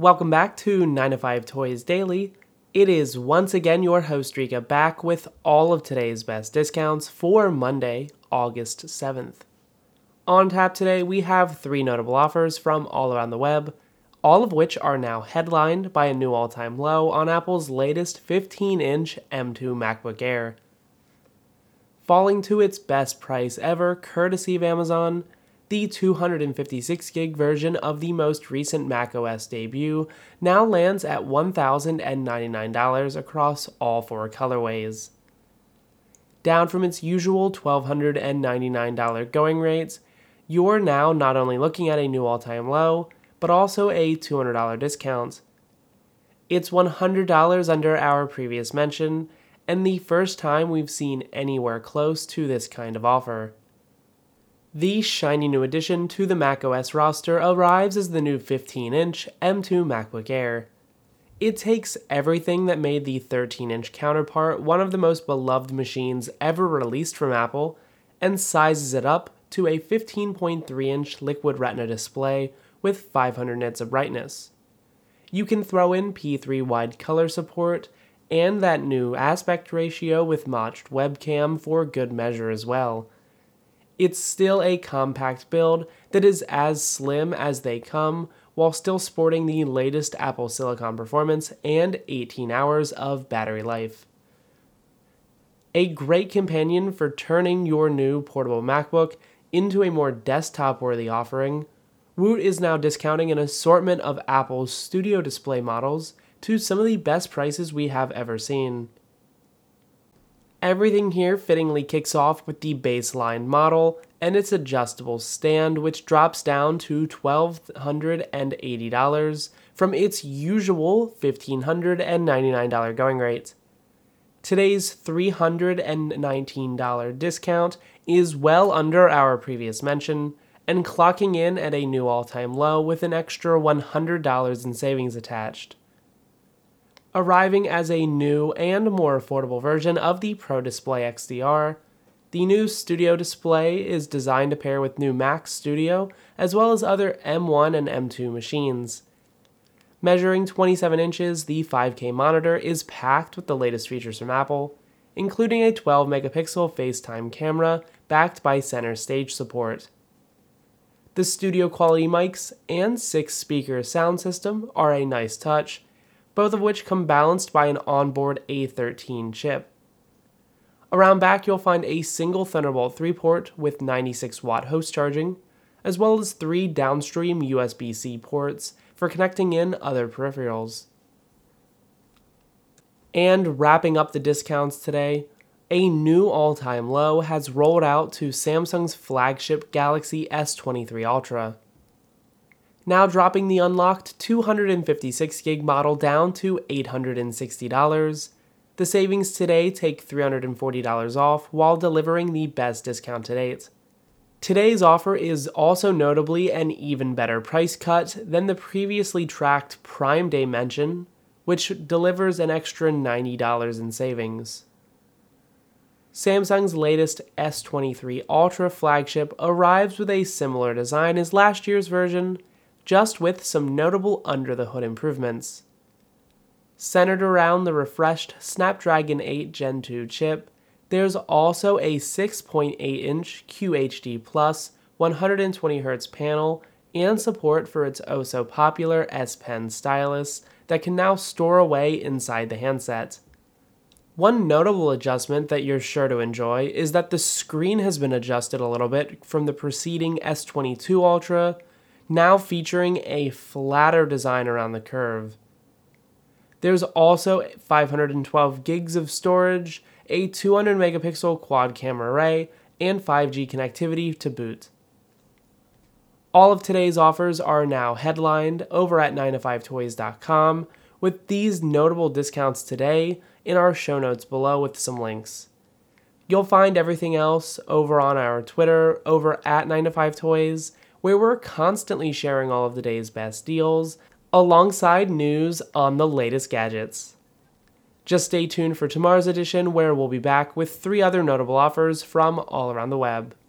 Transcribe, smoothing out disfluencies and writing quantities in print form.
Welcome back to 9 to 5 Toys Daily. It is once again your host Rika back with all of today's best discounts for Monday, August 7th. On tap today, we have 3 notable offers from all around the web, all of which are now headlined by a new all-time low on Apple's latest 15-inch M2 MacBook Air. Falling to its best price ever, courtesy of Amazon, the 256GB version of the most recent macOS debut now lands at $1,099 across all 4 colorways. Down from its usual $1,299 going rates, you're now not only looking at a new all-time low, but also a $200 discount. It's $100 under our previous mention, and the first time we've seen anywhere close to this kind of offer. The shiny new addition to the macOS roster arrives as the new 15-inch M2 MacBook Air. It takes everything that made the 13-inch counterpart one of the most beloved machines ever released from Apple and sizes it up to a 15.3-inch Liquid Retina display with 500 nits of brightness. You can throw in P3 wide color support and that new aspect ratio with notched webcam for good measure as well. It's still a compact build that is as slim as they come while still sporting the latest Apple Silicon performance and 18 hours of battery life. A great companion for turning your new portable MacBook into a more desktop-worthy offering, Woot is now discounting an assortment of Apple's Studio Display models to some of the best prices we have ever seen. Everything here fittingly kicks off with the baseline model and its adjustable stand, which drops down to $1,280 from its usual $1,599 going rate. Today's $319 discount is well under our previous mention and clocking in at a new all-time low with an extra $100 in savings attached. Arriving as a new and more affordable version of the Pro Display XDR, the new Studio Display is designed to pair with new Mac Studio as well as other M1 and M2 machines. Measuring 27 inches, the 5K monitor is packed with the latest features from Apple, including a 12-megapixel FaceTime camera backed by center stage support. The studio quality mics and 6-speaker sound system are a nice touch, both of which come balanced by an onboard A13 chip. Around back, you'll find a single Thunderbolt 3 port with 96-watt host charging, as well as 3 downstream USB-C ports for connecting in other peripherals. And wrapping up the discounts today, a new all-time low has rolled out to Samsung's flagship Galaxy S23 Ultra. Now dropping the unlocked 256GB model down to $860. The savings today take $340 off while delivering the best discount to date. Today's offer is also notably an even better price cut than the previously tracked Prime Day mention, which delivers an extra $90 in savings. Samsung's latest S23 Ultra flagship arrives with a similar design as last year's version, just with some notable under-the-hood improvements. Centered around the refreshed Snapdragon 8 Gen 2 chip, there's also a 6.8-inch QHD Plus 120Hz panel and support for its oh-so-popular S Pen stylus that can now store away inside the handset. One notable adjustment that you're sure to enjoy is that the screen has been adjusted a little bit from the preceding S22 Ultra, now featuring a flatter design around the curve. There's also 512 gigs of storage, a 200-megapixel quad camera array, and 5G connectivity to boot. All of today's offers are now headlined over at 9to5toys.com with these notable discounts today in our show notes below with some links. You'll find everything else over on our Twitter over at 9to5toys, where we're constantly sharing all of the day's best deals, alongside news on the latest gadgets. Just stay tuned for tomorrow's edition, where we'll be back with 3 other notable offers from all around the web.